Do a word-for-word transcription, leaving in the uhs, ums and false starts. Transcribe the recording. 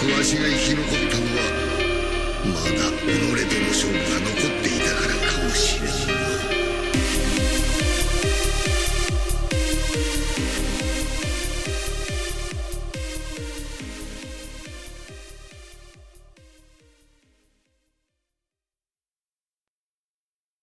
くわしが生き残ったのはまだ己との勝負が残っていたからかもしれん。